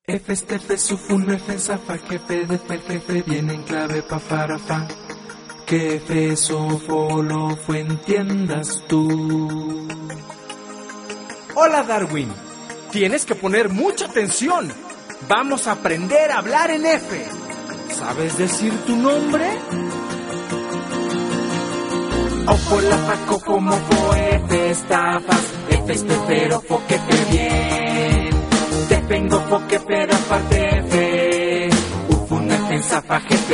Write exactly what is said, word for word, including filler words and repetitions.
F este F sufun F zafa jefe de fer jefe viene en clave pa farafa. Que F sofo lo fue entiendas tú. Hola Darwin, tienes que poner mucha atención. Vamos a aprender a hablar en F. ¿Sabes decir tu nombre? Ofo la faco como fo F estafas. F este pero fo que te bien. Te vengo fo que pero aparte F. Ufun F zafa jefe.